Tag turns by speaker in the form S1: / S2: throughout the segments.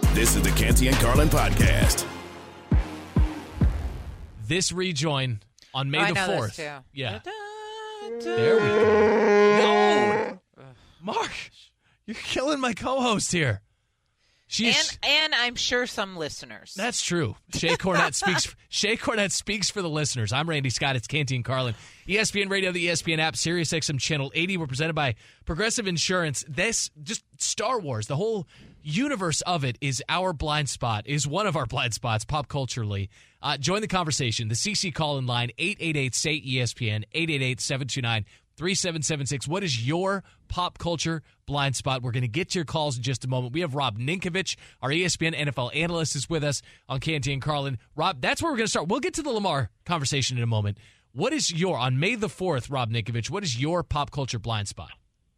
S1: This is the Canty and Carlin podcast.
S2: This rejoin on May the 4th.
S3: Too.
S2: Yeah. There we go. No! Mark, you're killing my co-host here.
S3: And I'm sure some listeners.
S2: That's true. Shea Cornett speaks for the listeners. I'm Randy Scott. It's Canty and Carlin. ESPN Radio, the ESPN app, Sirius XM Channel 80. We're presented by Progressive Insurance. This, just Star Wars, the whole universe of it is our blind spot, is one of our blind spots, pop culturally. Join the conversation. The CC call-in line, 888-SAY-ESPN, 888-729-3776. What is your pop culture blind spot? We're going to get to your calls in just a moment. We have Rob Ninkovich, our ESPN NFL analyst, is with us on Canty and Carlin. Rob, that's where we're going to start. We'll get to the Lamar conversation in a moment. What is on May the 4th, Rob Ninkovich, what is your pop culture blind spot?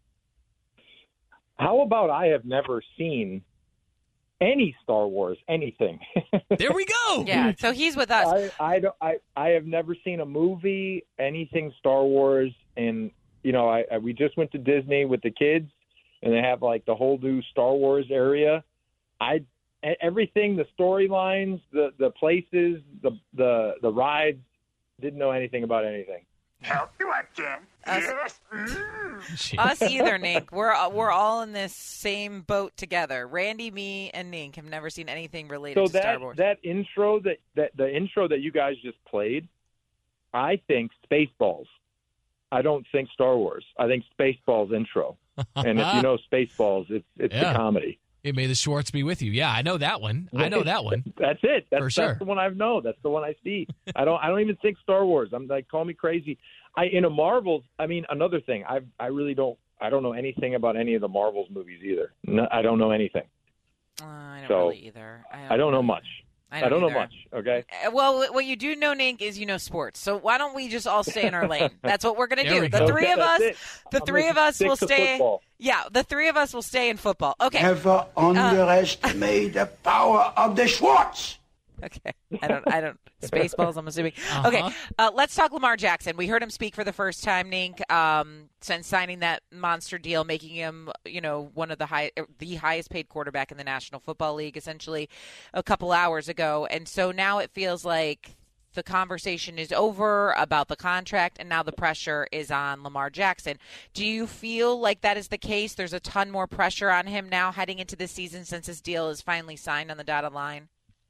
S4: How about I have never seen any Star Wars, anything?
S2: There we go.
S3: Yeah, so he's with us.
S4: I have never seen a movie, anything Star Wars, and we just went to Disney with the kids, and they have like the whole new Star Wars area. Everything, the storylines, the places, the rides, didn't know anything about anything.
S5: Help you again? Yes.
S3: Us either, Nink. We're all in this same boat together. Randy, me, and Nink have never seen anything related to Star Wars.
S4: That intro the intro that you guys just played, I think Spaceballs. I don't think Star Wars. I think Spaceballs intro. And if you know Spaceballs, it's the comedy.
S2: It May the Schwartz be with you. Yeah, I know that one.
S4: That's it. That's
S2: sure.
S4: That's the one I know. That's the one I see. I don't even think Star Wars. I'm like, call me crazy. In a Marvels, another thing. I don't know anything about any of the Marvels movies either. No, I don't know anything.
S3: I don't really either.
S4: I don't know much. I don't know much, okay?
S3: Well, what you do know, Nink, is you know sports. So why don't we just all stay in our lane? That's what we're going to do. The three of us will stay.
S4: Football.
S3: Yeah, the three of us will stay in football. Okay.
S5: Never underestimate the power of the Schwartz.
S3: Okay. I don't. Spaceballs, I'm assuming. Okay. Let's talk Lamar Jackson. We heard him speak for the first time, Nink, since signing that monster deal, making him, one of the highest paid quarterback in the National Football League, essentially, a couple hours ago. And so now it feels like the conversation is over about the contract, and now the pressure is on Lamar Jackson. Do you feel like that is the case? There's a ton more pressure on him now heading into this season since his deal is finally signed on the dotted line?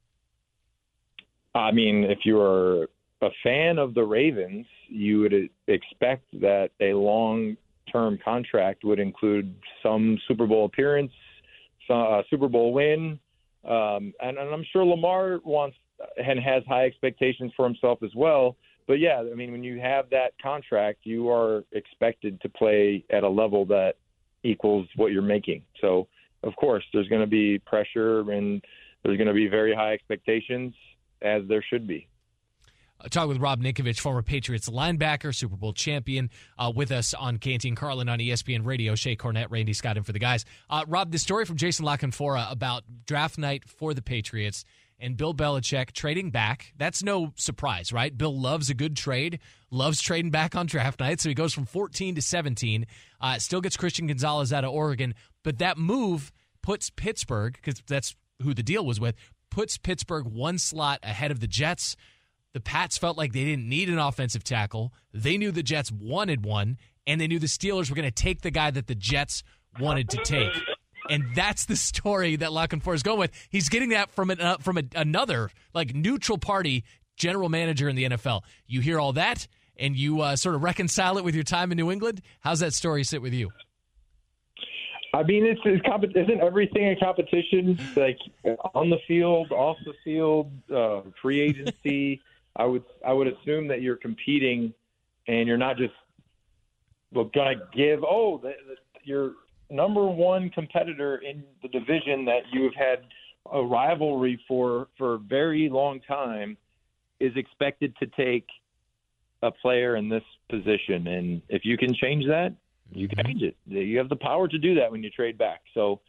S4: If you are a fan of the Ravens, you would expect that a long-term contract would include some Super Bowl appearance, Super Bowl win, and I'm sure Lamar wants and has high expectations for himself as well. But, yeah, when you have that contract, you are expected to play at a level that equals what you're making. So, of course, there's going to be pressure and there's going to be very high expectations, as there should be.
S2: Talk with Rob Ninkovich, former Patriots linebacker, Super Bowl champion, with us on Canty and Carlin on ESPN Radio. Shea Cornett, Randy Scott in for the guys. Rob, the story from Jason La Canfora about draft night for the Patriots and Bill Belichick trading back. That's no surprise, right? Bill loves a good trade, loves trading back on draft night, so he goes from 14 to 17, still gets Christian Gonzalez out of Oregon, but that move puts Pittsburgh, because that's who the deal was with, puts Pittsburgh one slot ahead of the Jets. The Pats felt like they didn't need an offensive tackle. They knew the Jets wanted one, and they knew the Steelers were going to take the guy that the Jets wanted to take. And that's the story that La Canfora is going with. He's getting that from another neutral party general manager in the NFL. You hear all that, and you sort of reconcile it with your time in New England. How's that story sit with you?
S4: Isn't everything a competition? Like on the field, off the field, free agency. I would assume that you're competing, and you're not just going to give. Your number one competitor in the division that you have had a rivalry for a very long time is expected to take a player in this position, and if you can change that, you can change it. You have the power to do that when you trade back. So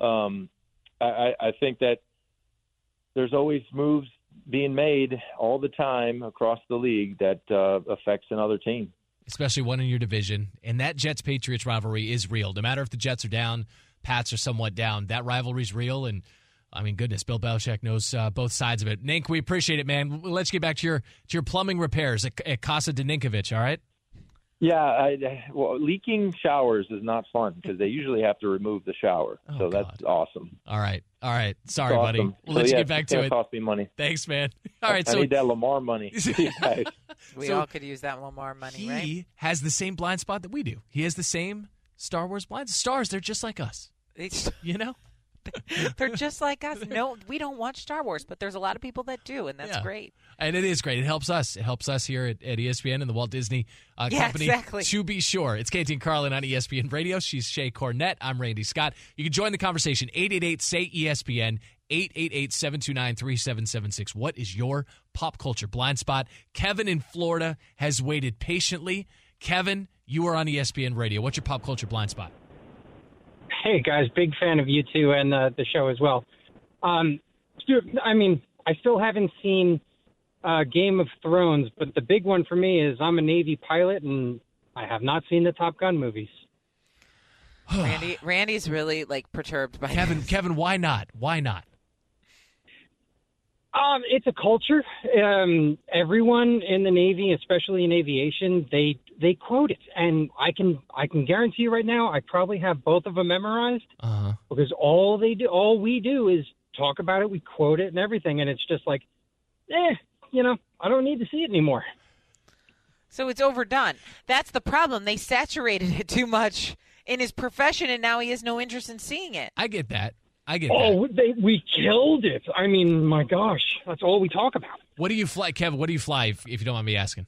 S4: I think that there's always moves being made all the time across the league that affects another team.
S2: Especially one in your division. And that Jets-Patriots rivalry is real. No matter if the Jets are down, Pats are somewhat down, that rivalry's real. And I mean, goodness, Bill Belichick knows both sides of it. Nink, we appreciate it, man. Let's get back to your plumbing repairs at Casa de Ninkovich, all right?
S4: Yeah, well, leaking showers is not fun because they usually have to remove the shower. So that's awesome.
S2: All right. Sorry, buddy.
S4: Awesome.
S2: Well, let's get back to it.
S4: Cost me money.
S2: Thanks, man. All right.
S4: I need that Lamar money.
S3: We all could use that Lamar money, right?
S2: He has the same blind spot that we do. He has the same Star Wars blind. Stars, they're just like us. You know?
S3: They're just like us. No, we don't watch Star Wars, but there's a lot of people that do, and that's great.
S2: And it is great. It helps us. It helps us here at ESPN and the Walt Disney Company.
S3: Exactly.
S2: To be sure. It's Canty and Carlin on ESPN Radio. She's Shay Cornett. I'm Randy Scott. You can join the conversation. 888-SAY-ESPN, 888-729-3776. What is your pop culture blind spot? Kevin in Florida has waited patiently. Kevin, you are on ESPN Radio. What's your pop culture blind spot?
S6: Hey, guys, big fan of you two and the show as well. I mean, I still haven't seen Game of Thrones, but the big one for me is I'm a Navy pilot, and I have not seen the Top Gun movies.
S3: Randy's really, perturbed by this.
S2: Kevin, why not? Why not?
S6: It's a culture. Everyone in the Navy, especially in aviation, they quote it, and I can guarantee you right now, I probably have both of them memorized because all we do is talk about it, we quote it and everything, and it's just like, I don't need to see it anymore.
S3: So it's overdone. That's the problem. They saturated it too much in his profession, and now he has no interest in seeing it.
S2: I get that.
S6: We killed it. I mean, my gosh, that's all we talk about.
S2: What do you fly, Kevin? What do you fly, if you don't mind me asking?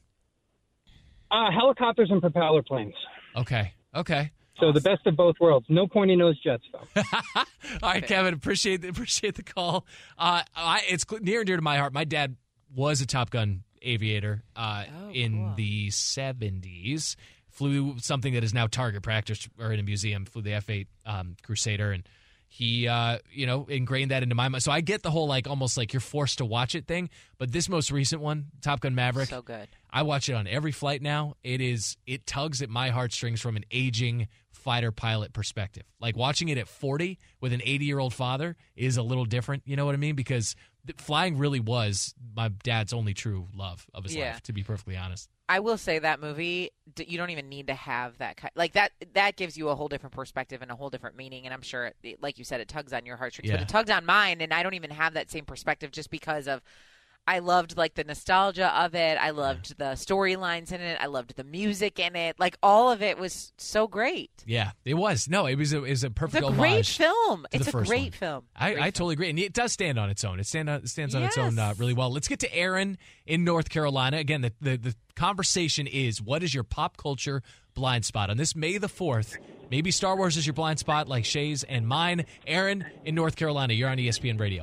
S6: Helicopters and propeller planes.
S2: Okay.
S6: So the best of both worlds. No pointy nose jets, though.
S2: All right, Kevin. Appreciate the call. It's near and dear to my heart. My dad was a Top Gun aviator in the 70s. Flew something that is now target practice or in a museum. Flew the F-8 Crusader, and he, ingrained that into my mind. So I get the whole almost like you're forced to watch it thing. But this most recent one, Top Gun Maverick,
S3: so good.
S2: I watch it on every flight now. It tugs at my heartstrings from an aging fighter pilot perspective. Like watching it at 40 with an 80-year-old father is a little different. You know what I mean? Because flying really was my dad's only true love of his life, to be perfectly honest.
S3: I will say that movie, you don't even need to have that that gives you a whole different perspective and a whole different meaning. And I'm sure, like you said, it tugs on your heartstrings, but it tugged on mine. And I don't even have that same perspective just because of, I loved the nostalgia of it. I loved the storylines in it. I loved the music in it. All of it was so great. Yeah,
S2: it was. No, it was a perfect homage.
S3: It's a great film.
S2: It's
S3: a great film.
S2: I totally agree. And it does stand on its own. It stands on its own really well. Let's get to Aaron in North Carolina. Again, the conversation is, what is your pop culture blind spot? On this May the 4th, maybe Star Wars is your blind spot like Shay's and mine. Aaron in North Carolina, you're on ESPN Radio.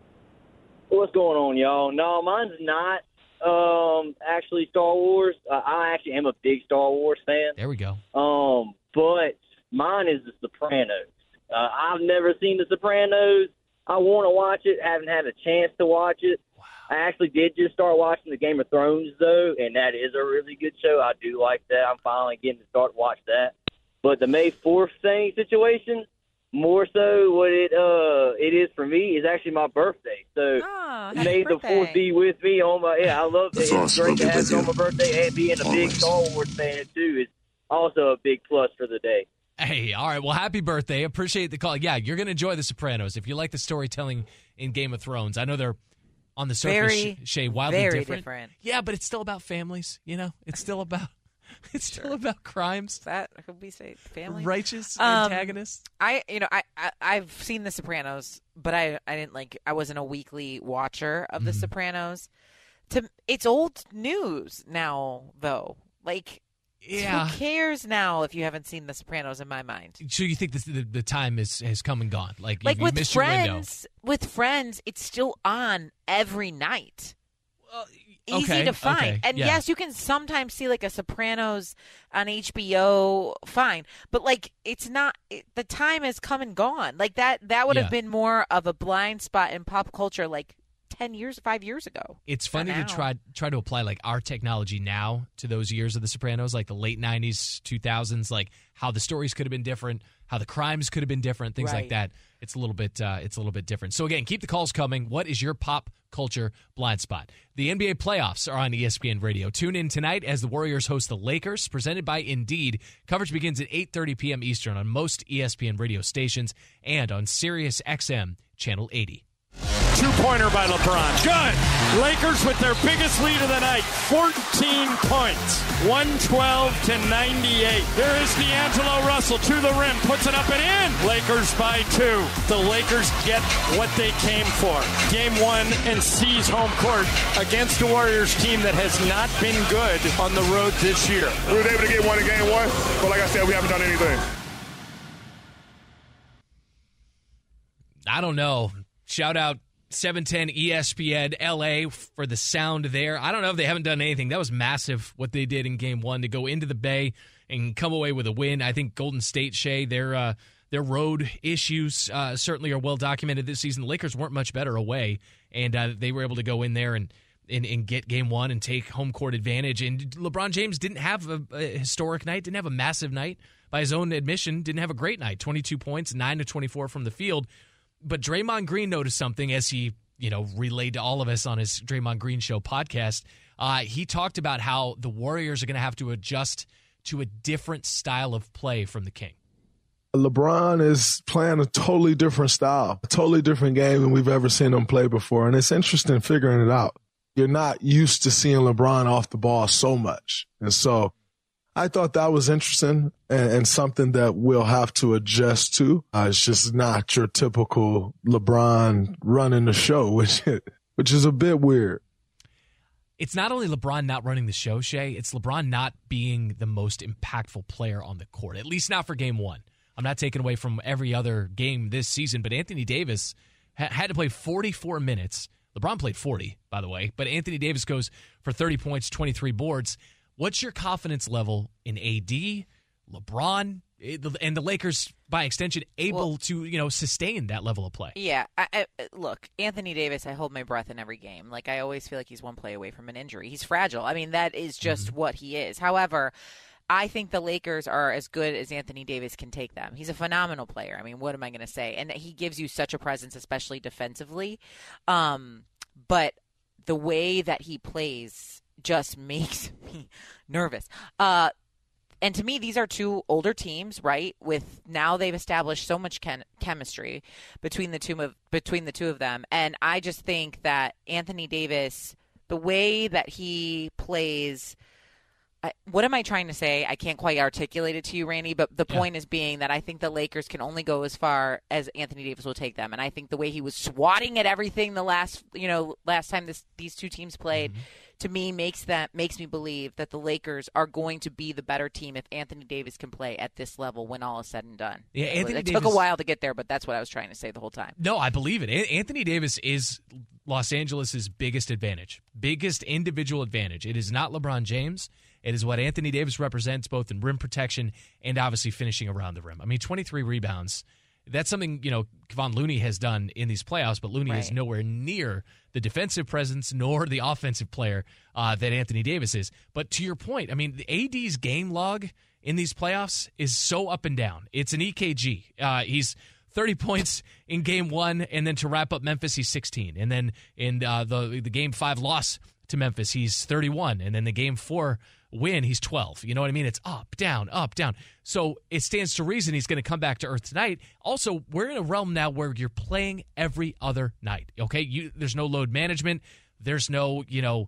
S7: What's going on, y'all? No, mine's not actually Star Wars. I actually am a big Star Wars fan.
S2: There we go.
S7: But mine is The Sopranos. I've never seen The Sopranos. I want to watch it. Haven't had a chance to watch it. Wow. I actually did just start watching the Game of Thrones, though, and that is a really good show. I do like that. I'm finally getting to start watch that. But the May 4th situation, more so what it is for me is actually my birthday. So May the 4th be with me on my I love it. It's great to have it on my birthday, and being a big Star Wars fan too is also a big plus for the day.
S2: Hey, all right. Well, happy birthday. Appreciate the call. Yeah, you're going to enjoy The Sopranos. If you like the storytelling in Game of Thrones, I know they're on the surface, Shay, wildly
S3: very
S2: different. Yeah, but it's still about families, It's still about still about crimes.
S3: That could be say family
S2: righteous antagonists.
S3: I've seen The Sopranos, but I didn't I wasn't a weekly watcher of The Sopranos. It's old news now, though. Who cares now if you haven't seen The Sopranos? In my mind,
S2: so you think the time has come and gone? You
S3: with
S2: missed
S3: friends,
S2: your window.
S3: With friends, it's still on every night. Easy to find.
S2: Okay,
S3: and yes, you can sometimes see a Sopranos on HBO, fine. But it's not, the time has come and gone. That would have been more of a blind spot in pop culture 10 5 years ago.
S2: It's funny to try to apply like our technology now to those years of The Sopranos, like the late 90s, 2000s, like how the stories could have been different, how the crimes could have been different, things like that. It's a little bit different. So again, keep the calls coming. What is your pop culture blind spot? The NBA playoffs are on ESPN Radio. Tune in tonight as the Warriors host the Lakers, presented by Indeed. Coverage begins at 8:30 p.m. Eastern on most ESPN radio stations and on Sirius XM Channel 80.
S8: Two-pointer by LeBron. Good. Lakers with their biggest lead of the night. 14 points. 112-98. There is D'Angelo Russell to the rim. Puts it up and in. Lakers by 2. The Lakers get what they came for. Game 1 and seize home court against a Warriors team that has not been good on the road this year.
S9: We were able to get one in game 1, but like I said, we haven't done anything.
S2: I don't know. Shout out 710 ESPN LA for the sound there. I don't know if they haven't done anything. That was massive what they did in game 1 to go into the Bay and come away with a win. I think Golden State, Shea, their road issues certainly are well documented this season. The Lakers weren't much better away, and they were able to go in there and get game 1 and take home court advantage. And LeBron James didn't have a historic night, didn't have a massive night. By his own admission, didn't have a great night. 22 points, 9 to 24 from the field. But Draymond Green noticed something as he, relayed to all of us on his Draymond Green Show podcast. He talked about how the Warriors are going to have to adjust to a different style of play from the King.
S10: LeBron is playing a totally different style, a totally different game than we've ever seen him play before. And it's interesting figuring it out. You're not used to seeing LeBron off the ball so much. And so I thought that was interesting and something that we'll have to adjust to. It's just not your typical LeBron running the show, which is a bit weird.
S2: It's not only LeBron not running the show, Shea, it's LeBron not being the most impactful player on the court, at least not for game 1. I'm not taking away from every other game this season, but Anthony Davis had to play 44 minutes. LeBron played 40, by the way, but Anthony Davis goes for 30 points, 23 boards. What's your confidence level in AD, LeBron, and the Lakers, by extension, able to sustain that level of play?
S3: Yeah. Look, Anthony Davis, I hold my breath in every game. Like, I always feel like he's one play away from an injury. He's fragile. I mean, that is just what he is. However, I think the Lakers are as good as Anthony Davis can take them. He's a phenomenal player. I mean, what am I going to say? And he gives you such a presence, especially defensively. But the way that he plays just makes me nervous. And to me, these are two older teams, right? With now they've established so much chemistry between the two of them, and I just think that Anthony Davis, the way that he plays. What am I trying to say? I can't quite articulate it to you, Randy, but the point is being that I think the Lakers can only go as far as Anthony Davis will take them. And I think the way he was swatting at everything the last time these two teams played, to me makes me believe that the Lakers are going to be the better team if Anthony Davis can play at this level when all is said and done.
S2: Yeah,
S3: it took a while to get there, but that's what I was trying to say the whole time.
S2: No, I believe it. Anthony Davis is Los Angeles' biggest advantage, biggest individual advantage. It is not LeBron James. It is what Anthony Davis represents both in rim protection and obviously finishing around the rim. I mean, 23 rebounds. That's something, Kevon Looney has done in these playoffs, but Looney is nowhere near the defensive presence nor the offensive player that Anthony Davis is. But to your point, I mean, the AD's game log in these playoffs is so up and down. It's an EKG. He's 30 points in game 1, and then to wrap up Memphis, he's 16. And then in the game 5 loss to Memphis, he's 31. And then the game 4 win, he's 12. You know what I mean? It's up, down, up, down. So it stands to reason he's going to come back to earth tonight. Also, we're in a realm now where you're playing every other night, okay? There's no load management. There's no,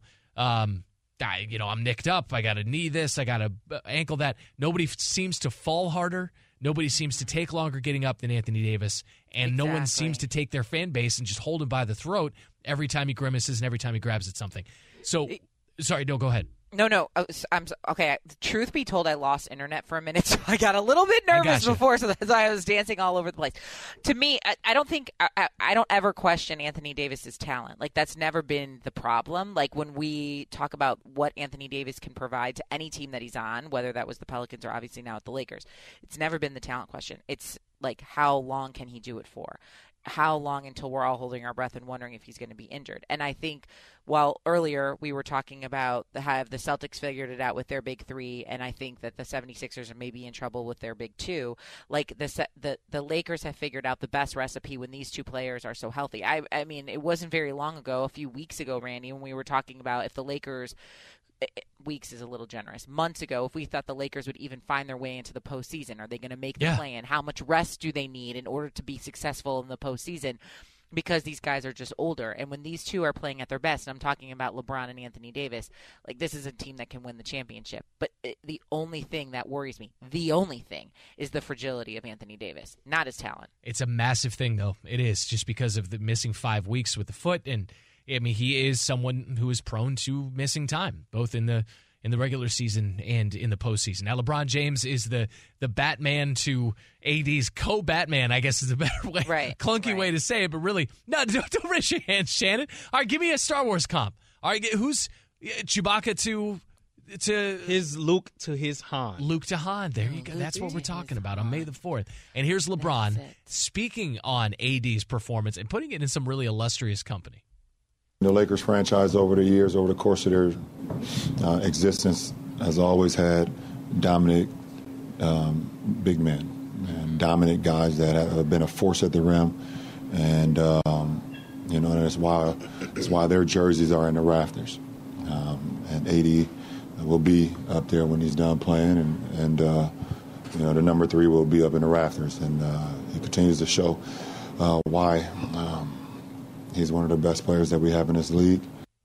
S2: I'm nicked up. I got to knee this. I got to ankle that. Nobody seems to fall harder. Nobody seems to take longer getting up than Anthony Davis. And no one seems to take their fan base and just hold him by the throat every time he grimaces and every time he grabs at something. So, sorry, no, go ahead.
S3: No. I'm okay. Truth be told, I lost internet for a minute, so I got a little bit nervous before, so that's why I was dancing all over the place. To me, I don't ever question Anthony Davis's talent. Like, that's never been the problem. Like, when we talk about what Anthony Davis can provide to any team that he's on, whether that was the Pelicans or obviously now at the Lakers, it's never been the talent question. It's like, how long can he do it for? how long until we're all holding our breath and wondering if he's going to be injured? And I think, well, earlier we were talking about have the Celtics figured it out with their big three, and I think that the 76ers are maybe in trouble with their big two. Like the Lakers have figured out the best recipe when these two players are so healthy. I mean, it wasn't very long ago, a few weeks ago, Randy, when we were talking about if the Lakers – weeks is a little generous. Months ago, if we thought the Lakers would even find their way into the postseason, are they going to make the play-in? How much rest do they need in order to be successful in the postseason? Because these guys are just older. And when these two are playing at their best, and I'm talking about LeBron and Anthony Davis, like this is a team that can win the championship. But the only thing that worries me, is the fragility of Anthony Davis, not his talent.
S2: It's a massive thing, though. It is, just because of the missing 5 weeks with the foot. And I mean, he is someone who is prone to missing time, both in the regular season and in the postseason. Now, LeBron James is the Batman to AD's co-Batman, I guess is a better way, clunky way to say it. But really, no, don't raise your hands, Shannon. All right, give me a Star Wars comp. All right, who's Chewbacca to
S11: his Luke to his Han.
S2: Luke to Han. There you go. That's what we're talking about on May the 4th. And here's LeBron speaking on AD's performance and putting it in some really illustrious company.
S12: The Lakers franchise over the years, over the course of their existence, has always had dominant big men and dominant guys that have been a force at the rim. And, that's why their jerseys are in the rafters. And AD will be up there when he's done playing. And the number 3 will be up in the rafters. And he continues to show why he's one of the best players that we have in this league.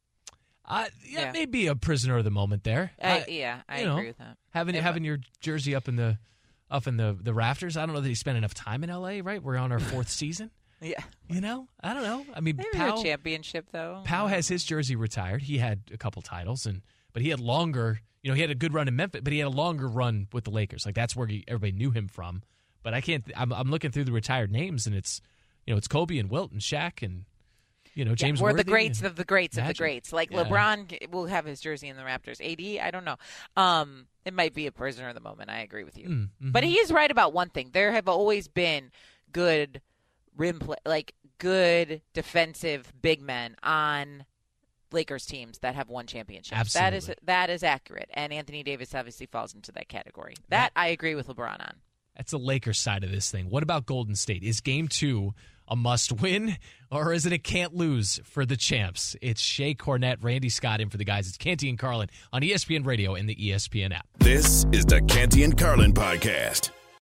S2: Maybe a prisoner of the moment there.
S3: I agree with that.
S2: Having your jersey up in the rafters. I don't know that he spent enough time in LA. Right, we're on our 4th season.
S3: Yeah,
S2: I don't know. I mean,
S3: maybe a championship though.
S2: Pau has his jersey retired. He had a couple titles, but he had longer. He had a good run in Memphis, but he had a longer run with the Lakers. Like that's where everybody knew him from. But I can't. I'm looking through the retired names, and it's Kobe and Wilt and Shaq and. James
S3: we're
S2: Worthy.
S3: the greats of the greats
S2: Magic.
S3: of the greats. Like LeBron will have his jersey in the Raptors. AD, I don't know. It might be a prisoner of the moment. I agree with you.
S2: Mm-hmm.
S3: But he is right about one thing. There have always been good rim play, good defensive big men on Lakers teams that have won championships.
S2: Absolutely.
S3: That is accurate. And Anthony Davis obviously falls into that category. That I agree with LeBron on.
S2: That's the Lakers side of this thing. What about Golden State? Is Game 2 a must-win, or is it a can't-lose for the champs? It's Shea Cornette, Randy Scott in for the guys. It's Canty and Carlin on ESPN Radio and the ESPN app.
S1: This is the Canty and Carlin podcast.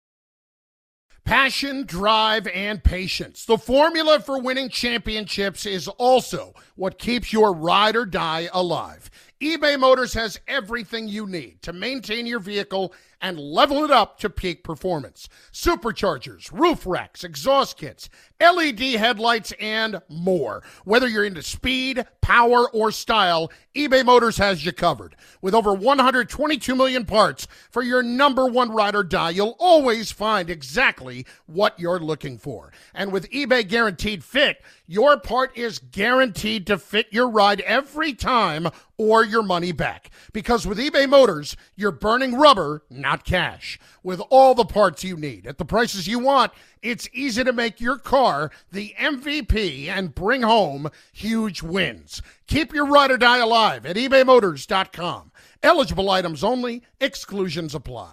S13: Passion, drive, and patience. The formula for winning championships is also what keeps your ride or die alive. eBay Motors has everything you need to maintain your vehicle and level it up to peak performance. Superchargers, roof racks, exhaust kits, LED headlights, and more. Whether you're into speed, power, or style, eBay Motors has you covered. With over 122 million parts for your number one ride or die, you'll always find exactly what you're looking for. And with eBay Guaranteed Fit, your part is guaranteed to fit your ride every time or your money back. Because with eBay Motors, you're burning rubber, not cash. With all the parts you need at the prices you want, it's easy to make your car the MVP and bring home huge wins. Keep your ride or die alive at ebaymotors.com. Eligible items only. Exclusions apply.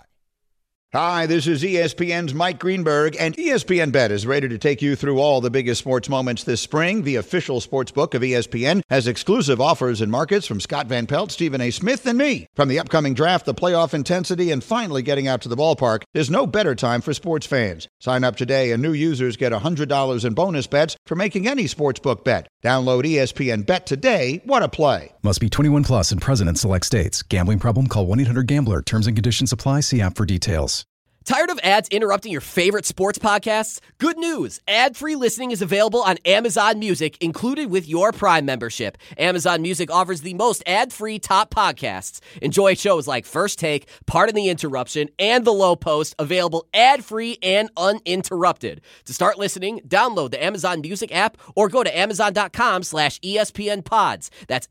S14: Hi, this is ESPN's Mike Greenberg, and ESPN Bet is ready to take you through all the biggest sports moments this spring. The official sports book of ESPN has exclusive offers and markets from Scott Van Pelt, Stephen A. Smith, and me. From the upcoming draft, the playoff intensity, and finally getting out to the ballpark, there's no better time for sports fans. Sign up today, and new users get $100 in bonus bets for making any sportsbook bet. Download ESPN Bet today. What a play.
S15: Must be 21 plus and present in select states. Gambling problem? Call 1-800-GAMBLER. Terms and conditions apply. See app for details.
S16: Tired of ads interrupting your favorite sports podcasts? Good news! Ad-free listening is available on Amazon Music, included with your Prime membership. Amazon Music offers the most ad-free top podcasts. Enjoy shows like First Take, Pardon the Interruption, and The Low Post, available ad-free and uninterrupted. To start listening, download the Amazon Music app or go to Amazon.com/ESPN Pods. That's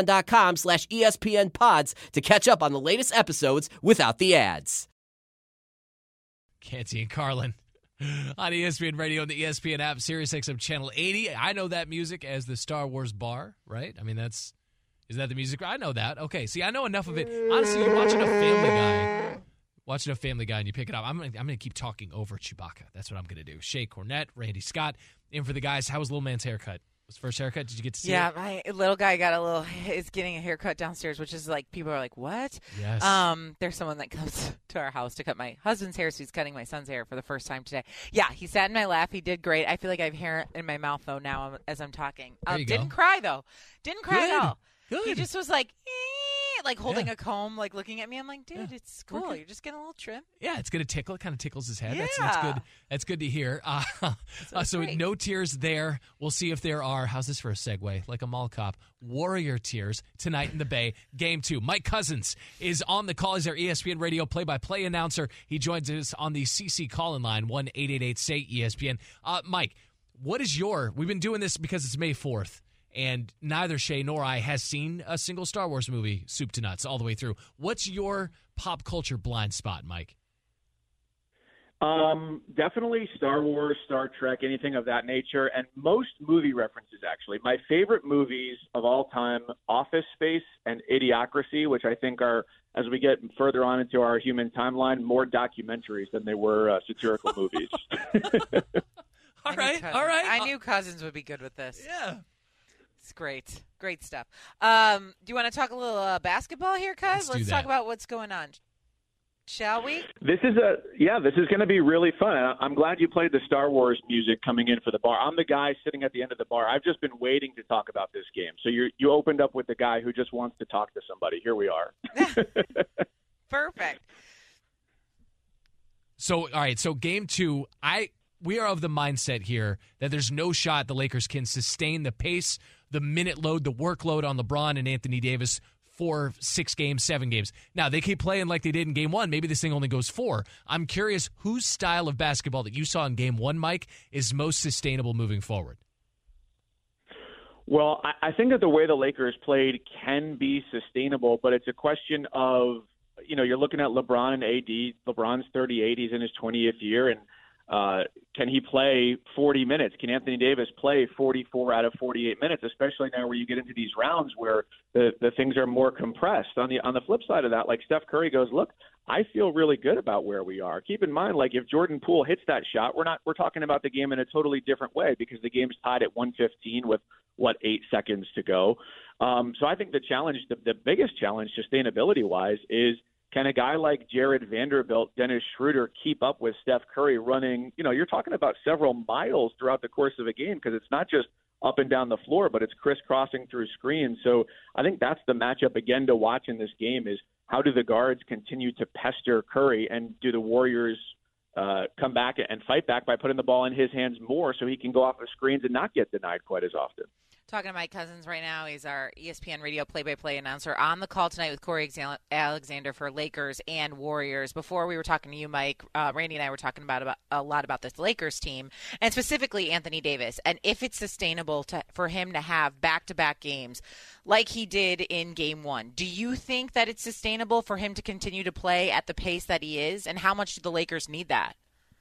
S16: Amazon.com/ESPN Pods to catch up on the latest episodes without the ads.
S2: Canty and Carlin On ESPN Radio and the ESPN app, SiriusXM Channel 80. I know that music as the Star Wars bar, right? I mean, is that the music? I know that. Okay, see, I know enough of it. Honestly, you're watching a Family Guy, and you pick it up. I'm gonna keep talking over Chewbacca. That's what I'm gonna do. Shay Cornett, Randy Scott, in for the guys. How was little man's haircut? Was first haircut? Did you get to see it?
S3: Yeah, my little guy is getting a haircut downstairs, which is like, people are like, what?
S2: Yes.
S3: There's someone that comes to our house to cut my husband's hair, so he's cutting my son's hair for the first time today. Yeah, he sat in my lap. He did great. I feel like I have hair in my mouth, though, now as I'm talking. Didn't cry, though. Didn't cry at all.
S2: Good.
S3: He just was like holding a comb, like looking at me. I'm like, dude, it's cool. Okay. You're just getting a little trim.
S2: Yeah, it's going to tickle. It kind of tickles his head.
S3: Yeah.
S2: That's good. That's good to hear. So no tears there. We'll see if there are, how's this for a segue? Like a mall cop. Warrior tears tonight in the Bay. Game 2. Mike Cousins is on the call. He's our ESPN Radio play-by-play announcer. He joins us on the CC call-in line, 1-888-SAY-ESPN. Mike, we've been doing this because it's May 4th. And neither Shay nor I has seen a single Star Wars movie, soup to nuts, all the way through. What's your pop culture blind spot, Mike?
S17: Definitely Star Wars, Star Trek, anything of that nature, and most movie references, actually. My favorite movies of all time, Office Space and Idiocracy, which I think are, as we get further on into our human timeline, more documentaries than they were satirical movies.
S2: All right.
S3: I knew Cousins would be good with this.
S2: Yeah.
S3: It's great. Great stuff. Do you want to talk a little basketball here, Cuz? Let's talk about what's going on. Shall we?
S17: This is going to be really fun. I'm glad you played the Star Wars music coming in for the bar. I'm the guy sitting at the end of the bar. I've just been waiting to talk about this game. So you opened up with the guy who just wants to talk to somebody. Here we are.
S3: Perfect.
S2: So, all right. So game 2, we are of the mindset here that there's no shot the Lakers can sustain the pace, the minute load, the workload on LeBron and Anthony Davis for 6 games, 7 games. Now, they keep playing like they did in Game 1. Maybe this thing only goes 4. I'm curious whose style of basketball that you saw in Game 1, Mike, is most sustainable moving forward.
S17: Well, I think that the way the Lakers played can be sustainable, but it's a question of, you're looking at LeBron and AD. LeBron's 38. He's in his 20th year, and can he play 40 minutes? Can Anthony Davis play 44 out of 48 minutes, especially now where you get into these rounds where the things are more compressed? On the flip side of that, like Steph Curry goes, look, I feel really good about where we are. Keep in mind, like if Jordan Poole hits that shot, we're talking about the game in a totally different way because the game's tied at 1:15 with 8 seconds to go. So I think the challenge, the biggest challenge sustainability wise is, can a guy like Jared Vanderbilt, Dennis Schroeder keep up with Steph Curry running? You're talking about several miles throughout the course of a game because it's not just up and down the floor, but it's crisscrossing through screens. So I think that's the matchup again to watch in this game is how do the guards continue to pester Curry, and do the Warriors come back and fight back by putting the ball in his hands more so he can go off of screens and not get denied quite as often?
S3: Talking to Mike Cousins right now. He's our ESPN Radio play-by-play announcer on the call tonight with Corey Alexander for Lakers and Warriors. Before we were talking to you, Mike, Randy and I were talking about a lot about this Lakers team, and specifically Anthony Davis, and if it's sustainable for him to have back-to-back games like he did in Game 1. Do you think that it's sustainable for him to continue to play at the pace that he is, and how much do the Lakers need that?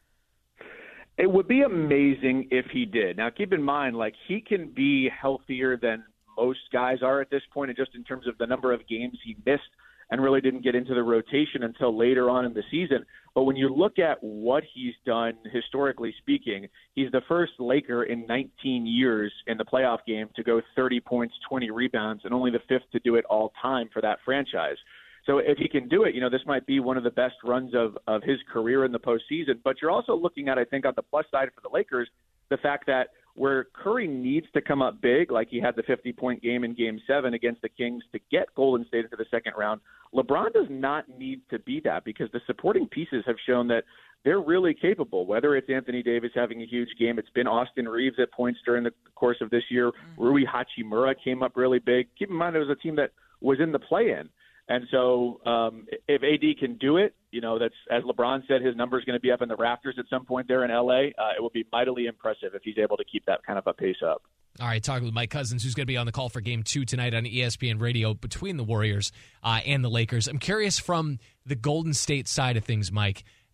S17: It would be amazing if he did. Now, keep in mind, like, he can be healthier than most guys are at this point, and just in terms of the number of games he missed and really didn't get into the rotation until later on in the season. But when you look at what he's done, historically speaking, he's the first Laker in 19 years in the playoff game to go 30 points, 20 rebounds, and only the 5th to do it all time for that franchise. So if he can do it, this might be one of the best runs of his career in the postseason. But you're also looking at, I think, on the plus side for the Lakers, the fact that where Curry needs to come up big, like he had the 50-point game in Game 7 against the Kings to get Golden State into the second round, LeBron does not need to be that because the supporting pieces have shown that they're really capable, whether it's Anthony Davis having a huge game. It's been Austin Reeves at points during the course of this year. Rui Hachimura came up really big. Keep in mind, it was a team that was in the play-in. And so if AD can do it, that's, as LeBron said, his number is going to be up in the rafters at some point there in L.A. It will be mightily impressive if he's able to keep that kind of a pace up.
S2: All right, talking with Mike Cousins, who's going to be on the call for Game 2 tonight on ESPN Radio between the Warriors and the Lakers. I'm curious from the Golden State side of things, Mike,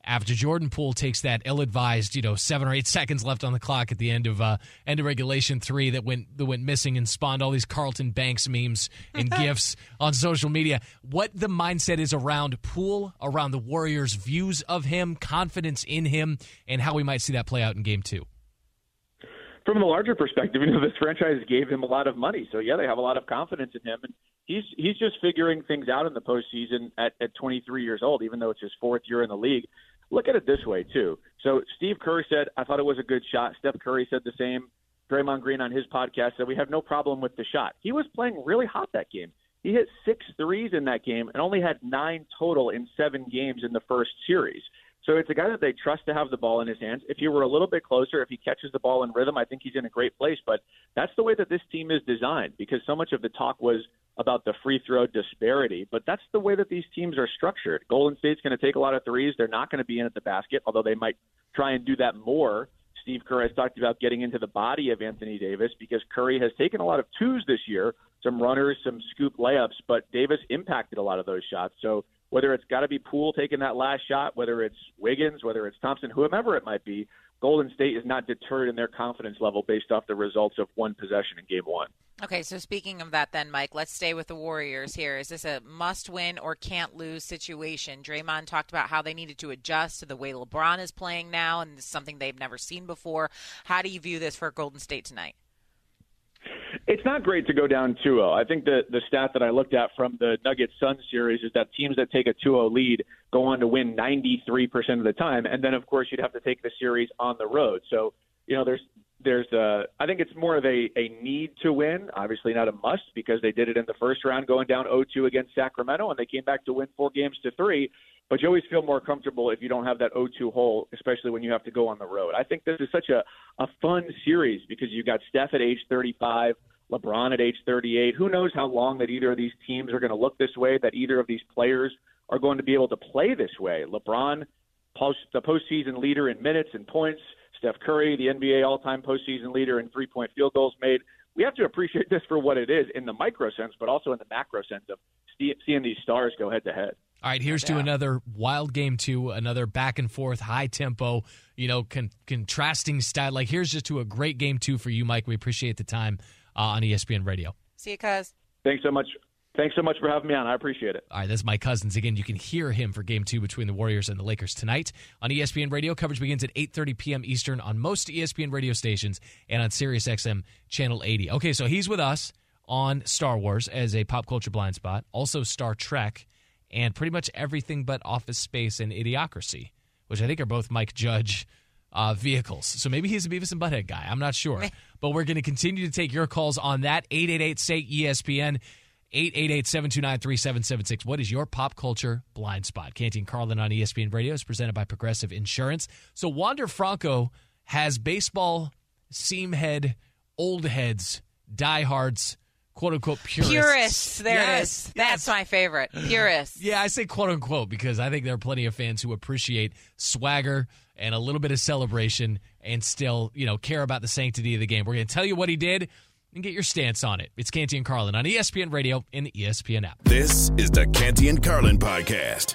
S2: after Jordan Poole takes that ill-advised, 7 or 8 seconds left on the clock at the end of regulation 3 that went missing and spawned all these Carlton Banks memes and GIFs on social media. What the mindset is around Poole, around the Warriors' views of him, confidence in him, and how we might see that play out in Game 2.
S17: From a larger perspective, this franchise gave him a lot of money. So, yeah, they have a lot of confidence in him. And he's just figuring things out in the postseason at 23 years old, even though it's his 4th year in the league. Look at it this way, too. So Steve Kerr said, I thought it was a good shot. Steph Curry said the same. Draymond Green on his podcast said we have no problem with the shot. He was playing really hot that game. He hit 6 threes in that game and only had 9 total in 7 games in the first series. So it's a guy that they trust to have the ball in his hands. If he were a little bit closer, if he catches the ball in rhythm, I think he's in a great place. But that's the way that this team is designed, because so much of the talk was about the free throw disparity. But that's the way that these teams are structured. Golden State's going to take a lot of threes. They're not going to be in at the basket, although they might try and do that more. Steve Kerr has talked about getting into the body of Anthony Davis because Curry has taken a lot of twos this year, some runners, some scoop layups, but Davis impacted a lot of those shots. So whether it's got to be Poole taking that last shot, whether it's Wiggins, whether it's Thompson, whomever it might be, Golden State is not deterred in their confidence level based off the results of one possession in Game 1.
S3: Okay, so speaking of that then, Mike, let's stay with the Warriors here. Is this a must-win or can't-lose situation? Draymond talked about how they needed to adjust to the way LeBron is playing now, and this is something they've never seen before. How do you view this for Golden State tonight?
S17: It's not great to go down 2-0. I think the stat that I looked at from the Nuggets-Suns series is that teams that take a 2-0 lead go on to win 93% of the time. And then, of course, you'd have to take the series on the road. So, I think it's more of a need to win, obviously not a must, because they did it in the first round going down 0-2 against Sacramento, and they came back to win 4-3. But you always feel more comfortable if you don't have that 0-2 hole, especially when you have to go on the road. I think this is such a fun series because you got Steph at age 35, LeBron at age 38. Who knows how long that either of these teams are going to look this way, that either of these players are going to be able to play this way. LeBron, the postseason leader in minutes and points. Steph Curry, the NBA all-time postseason leader in three-point field goals made. We have to appreciate this for what it is in the micro sense, but also in the macro sense of seeing these stars go head-to-head.
S2: All right, here's to another wild Game 2, another back-and-forth, high-tempo, contrasting style. Here's just to a great Game 2 for you, Mike. We appreciate the time on ESPN Radio.
S3: See you, cuz.
S17: Thanks so much. Thanks so much for having me on. I appreciate it.
S2: All right, that's Mike Cousins. Again, you can hear him for Game 2 between the Warriors and the Lakers tonight on ESPN Radio. Coverage begins at 8:30 p.m. Eastern on most ESPN radio stations and on SiriusXM Channel 80. Okay, so he's with us on Star Wars as a pop culture blind spot, also Star Trek, and pretty much everything but Office Space and Idiocracy, which I think are both Mike Judge vehicles. So maybe he's a Beavis and Butthead guy. I'm not sure. But we're going to continue to take your calls on that. 888-SAY-ESPN. 888-729-3776. What is your pop culture blind spot? Canty and Carlin on ESPN Radio is presented by Progressive Insurance. So Wander Franco has baseball seamhead, old heads, diehards, quote-unquote purists.
S3: Purists. There it is. That's my favorite. Purists.
S2: Yeah, I say quote-unquote because I think there are plenty of fans who appreciate swagger and a little bit of celebration and still, care about the sanctity of the game. We're going to tell you what he did and get your stance on it. It's Canty and Carlin on ESPN Radio and the ESPN app.
S1: This is the Canty and Carlin podcast.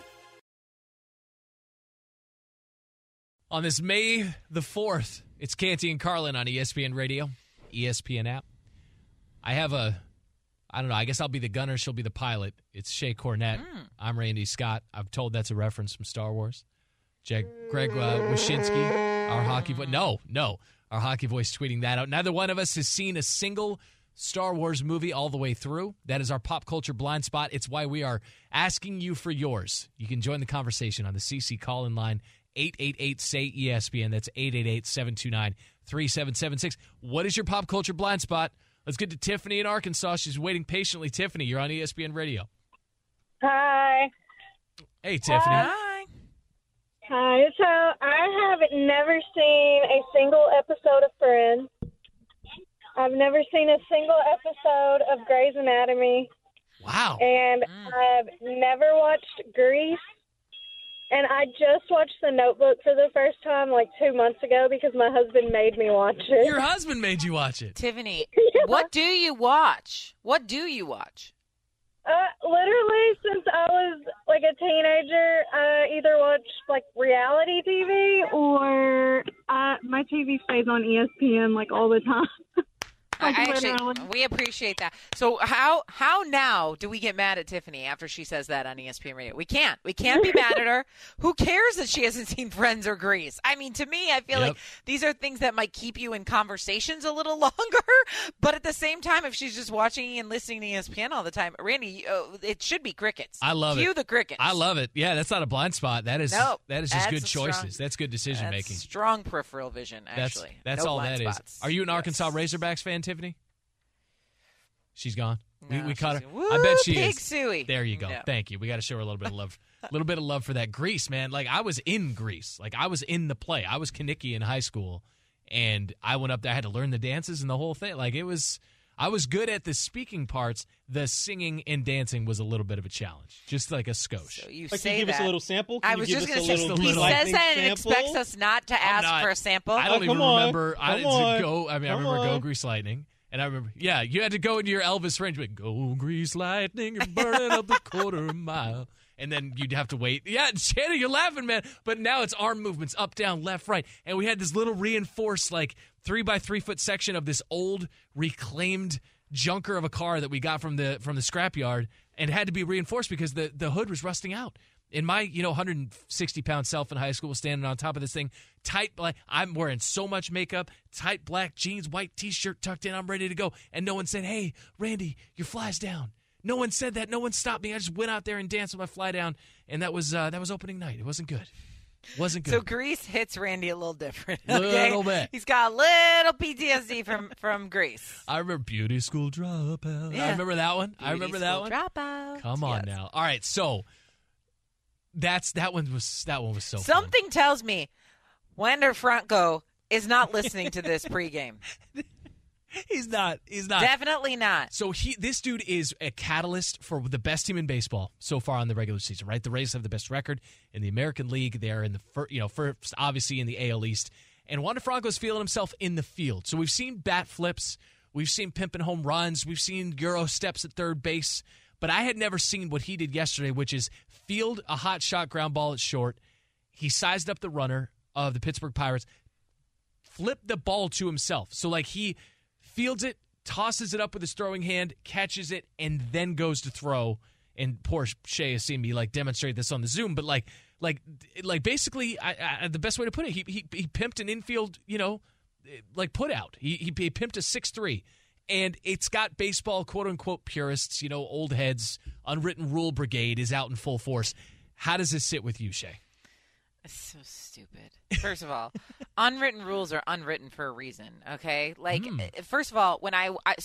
S2: On this May the 4th, it's Canty and Carlin on ESPN Radio, ESPN app. I have I don't know, I guess I'll be the gunner, she'll be the pilot. It's Shay Cornett. I'm Randy Scott. I'm told that's a reference from Star Wars. Greg Wyshynski, our hockey voice. No. Our hockey voice tweeting that out. Neither one of us has seen a single Star Wars movie all the way through. That is our pop culture blind spot. It's why we are asking you for yours. You can join the conversation on the CC call-in line, 888-SAY-ESPN. That's 888-729-3776. What is your pop culture blind spot? Let's get to Tiffany in Arkansas. She's waiting patiently. Tiffany, you're on ESPN Radio.
S18: Hi.
S2: Hey, Tiffany.
S18: Hi. So I have never seen a single episode of Friends. I've never seen a single episode of Grey's Anatomy.
S2: Wow.
S18: And I've never watched Grease. And I just watched The Notebook for the first time 2 months ago because my husband made me watch it.
S2: Your husband made you watch it.
S3: Tiffany, what do you watch? What do you watch?
S18: Literally, since I was like a teenager, I either watch like reality TV or my TV stays on ESPN like all the time.
S3: We appreciate that. So how now do we get mad at Tiffany after she says that on ESPN Radio? We can't. We can't be mad at her. Who cares that she hasn't seen Friends or Grease? I mean, to me, I feel like these are things that might keep you in conversations a little longer. But at the same time, if she's just watching and listening to ESPN all the time, Randy, it should be crickets.
S2: I love it.
S3: Cue the crickets.
S2: I love it. Yeah, that's not a blind spot. That is just good choices. That's good decision making.
S3: Strong peripheral vision, actually.
S2: That's
S3: no
S2: all that
S3: spots.
S2: is. Are you an Arkansas Razorbacks fan, Tiffany? She's gone.
S3: No,
S2: we caught her.
S3: Woo,
S2: I bet she
S3: Pig
S2: is.
S3: Suey.
S2: There you go.
S3: No.
S2: Thank you. We got to show her a little bit of love. A little bit of love for that Grease, man. Like, I was in Grease. Like, I was in the play. I was Kaniki in high school, and I went up there. I had to learn the dances and the whole thing. Like, I was good at the speaking parts. The singing and dancing was a little bit of a challenge, just like a skosh.
S3: So you
S11: Like,
S3: say
S11: can you give
S3: that.
S11: us a little sample?
S3: I was just going to say, he says that and expects us not to ask for a sample.
S2: I don't even remember. I
S11: Come
S2: remember Go Grease Lightning. And I remember, you had to go into your Elvis range, but go Grease Lightning, you're burning up the quarter mile. And then you'd have to wait. Yeah, Shannon, you're laughing, man. But now it's arm movements, up, down, left, right. And we had this little reinforced, 3x3 foot section of this old reclaimed junker of a car that we got from the scrapyard, and it had to be reinforced because the hood was rusting out. In my 160-pound self in high school, standing on top of this thing, tight black. I'm wearing so much makeup, tight black jeans, white T-shirt tucked in. I'm ready to go, and no one said, "Hey, Randy, your fly's down." No one said that. No one stopped me. I just went out there and danced with my fly down, and that was opening night. It wasn't good. Wasn't good.
S3: So Grease hits Randy a little different.
S2: Okay? Little bit.
S3: He's got a little PTSD from Grease.
S2: I remember Beauty School Dropout.
S3: Yeah.
S2: I remember that one.
S3: Dropout.
S2: Come on now. All right, so that one was so fun.
S3: Something tells me Wander Franco is not listening to this pregame.
S2: He's not.
S3: Definitely not.
S2: So this dude is a catalyst for the best team in baseball so far in the regular season, right? The Rays have the best record in the American League. They are in the first, obviously in the AL East. And Wander Franco's feeling himself in the field. So we've seen bat flips, we've seen pimping home runs, we've seen Euro steps at third base. But I had never seen what he did yesterday, which is field a hot shot ground ball at short. He sized up the runner of the Pittsburgh Pirates, flipped the ball to himself. So he fields it, tosses it up with his throwing hand, catches it, and then goes to throw. And poor Shea has seen me demonstrate this on the Zoom, but basically, the best way to put it, he pimped an infield, put out. He pimped a 6-3. And it's got baseball, quote-unquote, purists, old heads, unwritten rule brigade is out in full force. How does this sit with you, Shay?
S3: It's so stupid. First of all, unwritten rules are unwritten for a reason, okay? First of all, when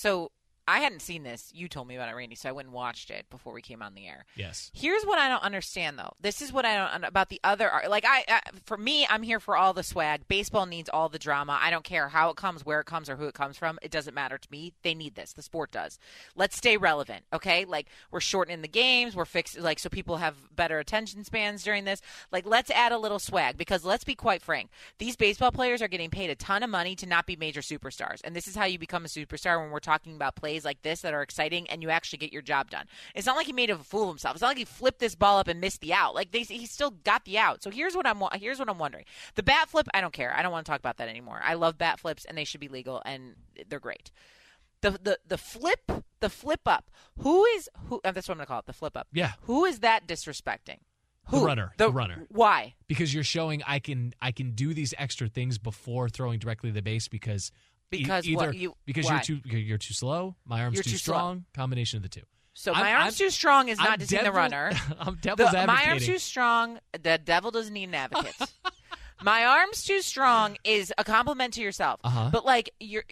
S3: I hadn't seen this. You told me about it, Randy, so I went and watched it before we came on the air.
S2: Yes.
S3: Here's what I don't understand, though. This is what I don't about the other. For me, I'm here for all the swag. Baseball needs all the drama. I don't care how it comes, where it comes, or who it comes from. It doesn't matter to me. They need this. The sport does. Let's stay relevant, okay? We're shortening the games. We're fixing, so people have better attention spans during this. Let's add a little swag because let's be quite frank. These baseball players are getting paid a ton of money to not be major superstars, and this is how you become a superstar when we're talking about plays like this that are exciting and you actually get your job done. It's not like he made a fool of himself. It's not like he flipped this ball up and missed the out. He still got the out. So here's what I'm wondering. The bat flip, I don't care. I don't want to talk about that anymore. I love bat flips and they should be legal and they're great. The flip up. Who? That's what I'm gonna call it. The flip up.
S2: Yeah.
S3: Who is that disrespecting?
S2: Who? The runner.
S3: Why?
S2: Because you're showing I can do these extra things before throwing directly to the base because
S3: why?
S2: you're too slow. My arm's too strong. Combination of the two.
S3: So my arm's too strong is not dissing the runner.
S2: I'm devil's advocating.
S3: My arm's too strong. The devil doesn't need an advocate. My arm's too strong is a compliment to yourself.
S2: Uh-huh.
S3: But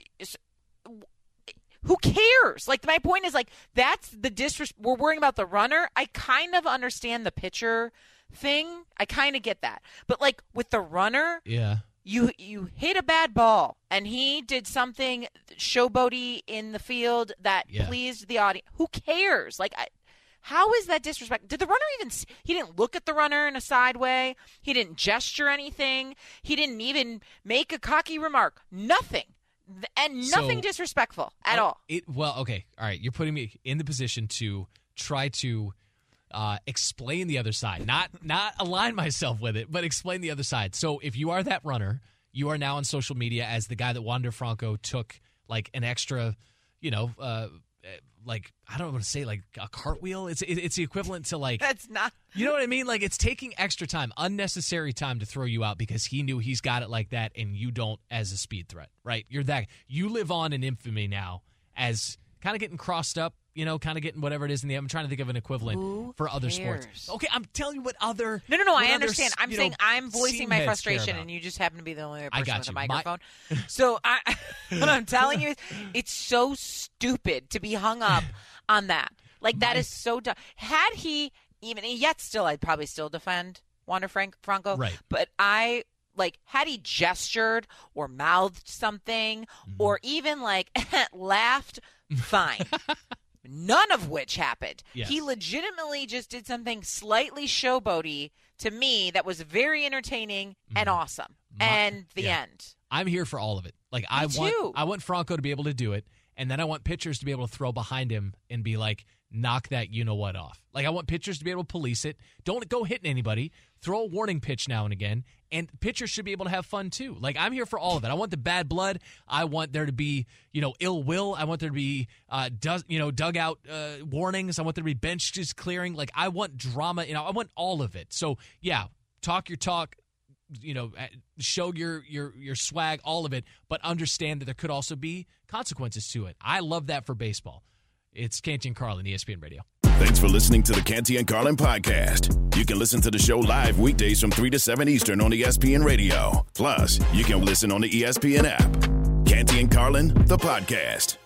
S3: who cares? My point is that's the disrespect. We're worrying about the runner. I kind of understand the pitcher thing. I kind of get that. But with the runner,
S2: yeah.
S3: You hit a bad ball, and he did something showboaty in the field that pleased the audience. Who cares? How is that disrespect? Did the runner even – he didn't look at the runner in a side way. He didn't gesture anything. He didn't even make a cocky remark. Nothing. And nothing disrespectful at all.
S2: Okay. All right. You're putting me in the position to try to explain the other side, not align myself with it, but explain the other side. So if you are that runner, you are now on social media as the guy that Wander Franco took like an extra, like, I don't want to say like a cartwheel. It's the equivalent to like,
S3: that's not,
S2: you know what I mean? Like, it's taking extra time, unnecessary time to throw you out because he knew he's got it like that and you don't as a speed threat, right? You live on in infamy now as kind of getting crossed up, kind of getting whatever it is in the, I'm trying to think of an equivalent for other sports. Okay, I'm telling you what other.
S3: No, I understand. I'm saying I'm voicing my frustration, and you just happen to be the only other person with a microphone. So what I'm telling you is, it's so stupid to be hung up on that. Like, that is so dumb. Had he yet still, I'd probably still defend Wander Franco.
S2: Right.
S3: But had he gestured or mouthed something or even laughed, fine. None of which happened.
S2: Yes.
S3: He legitimately just did something slightly showboaty to me that was very entertaining and awesome. And the end.
S2: I'm here for all of it. Like, I want Franco to be able to do it, and then I want pitchers to be able to throw behind him and be like, knock that you-know-what off. Like, I want pitchers to be able to police it. Don't go hitting anybody. Throw a warning pitch now and again. And pitchers should be able to have fun, too. Like, I'm here for all of it. I want the bad blood. I want there to be, ill will. I want there to be, dugout warnings. I want there to be benches clearing. Like, I want drama. I want all of it. So, yeah, talk your talk. Show your swag, all of it. But understand that there could also be consequences to it. I love that for baseball. It's Canty and Carlin, ESPN Radio.
S1: Thanks for listening to the Canty and Carlin podcast. You can listen to the show live weekdays from 3 to 7 Eastern on ESPN Radio. Plus, you can listen on the ESPN app. Canty and Carlin, the podcast.